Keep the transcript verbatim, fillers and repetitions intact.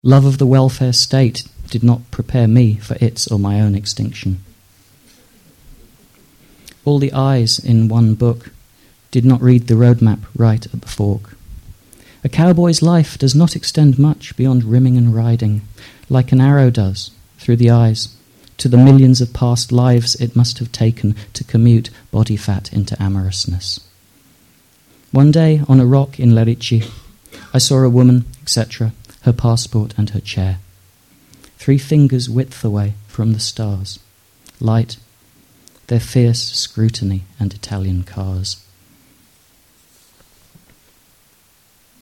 Love of the welfare state did not prepare me for its or my own extinction. All the eyes in one book did not read the roadmap right at the fork. A cowboy's life does not extend much beyond rimming and riding, like an arrow does, through the eyes, to the millions of past lives it must have taken to commute body fat into amorousness. One day, on a rock in Lerici, I saw a woman, et cetera, her passport and her chair. Three fingers width away from the stars, light, their fierce scrutiny and Italian cars.